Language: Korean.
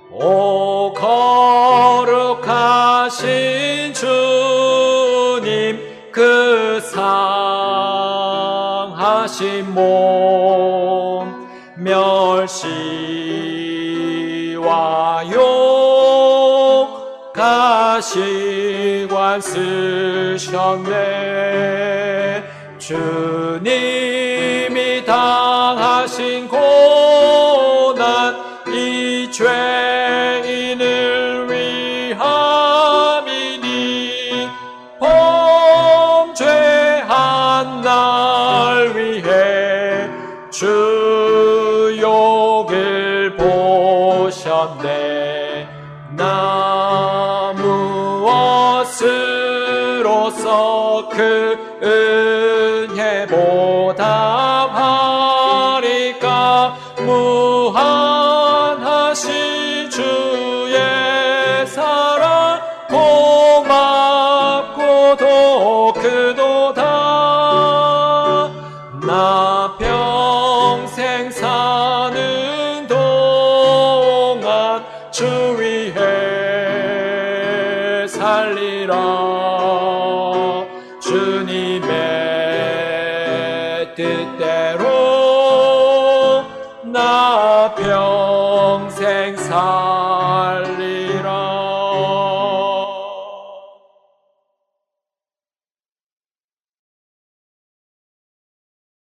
오 거룩하신 주님 그 상하신 몸 멸시와 욕하시관 쓰셨네. 주님이 당하신 고난 이 죄인을 위함이니 범죄한 날 위해 주 욕을 보셨네. 나 무엇으로서 그 은혜 보답하리까. 무한하신 주의 사랑 고맙고도 크도다. 나 평생 사는 동안 주 위해 살리라. 주님의 뜻대로 나 평생 살